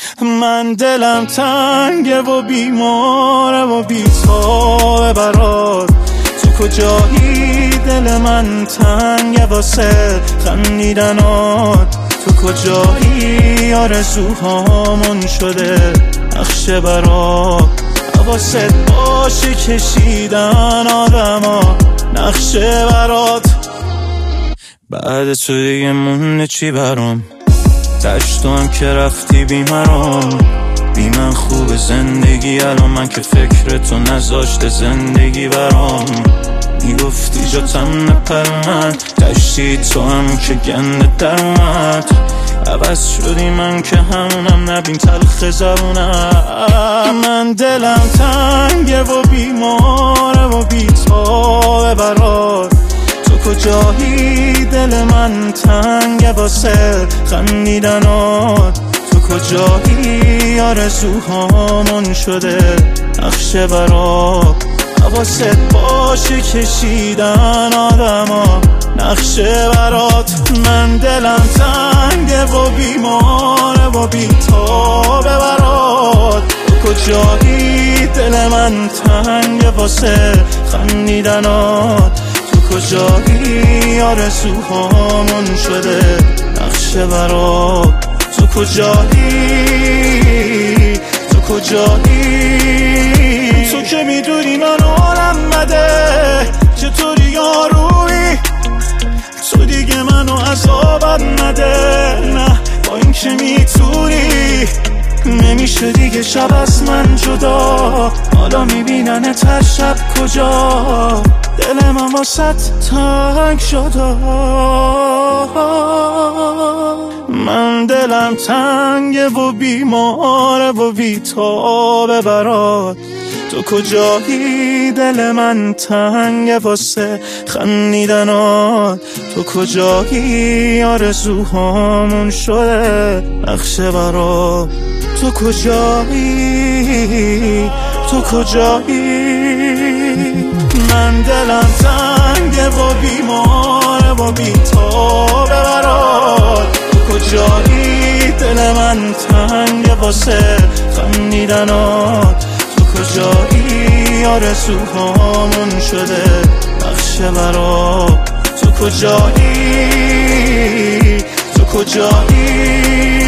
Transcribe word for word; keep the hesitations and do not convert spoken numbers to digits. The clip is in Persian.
من دلم تنگه و بیماره و بی‌تابه برات، تو کجایی؟ دل من تنگه واسه خندیدنات، تو کجایی؟ آرزوهامون شده نقشه برات، حواست باشه کشیدن آدما نقشه برات. بعد تو دیگه مونده چی برام؟ دشتو هم که رفتی بی مرام، بی من خوب زندگی الان، من که فکر تو نذاشته زندگی برام. میگفتی جاتم نپر من، دشتی تو هم که گنده در اومد، عوض شدی من که همونم، نبین تلخ زبونم. من دلم تنگه و بیماره و بی‌تابه برات، تو کجایی؟ دل من تنگه واسه خندیدنات، تو کجایی؟ آرزوهامون شده نقشه برات، حواست باشه کشیدن آدما نقشه برات. من دلم تنگه و بیماره و بی‌تابه برات، تو کجایی؟ دل من تنگه واسه خندیدنات، تو کجایی؟ آرزوهامون شده نقشه برات، تو کجایی؟ تو کجایی؟ تو که میدونی من حالم بده، چطوری یارویی؟ تو دیگه منو عذابت نده، نه با این که میتونی، نمیشه دیگه شب از من جدا، حالا میبینن تر شب کجا، دل من واسط تنگ شده. من دلم تنگه و بیماره و بی‌تابه برات، تو کجایی؟ دل من تنگه واسه خندیدنات، تو کجایی؟ آرزوهامون شده نقشه برات، تو کجایی؟ تو کجایی؟ من دلم تنگه و بیماره و بی‌تابه برات، تو کجایی؟ دل من تنگه واسه خندیدنات، تو کجایی؟ آرزوهامون شده نقشه برات، تو کجایی؟ تو کجایی؟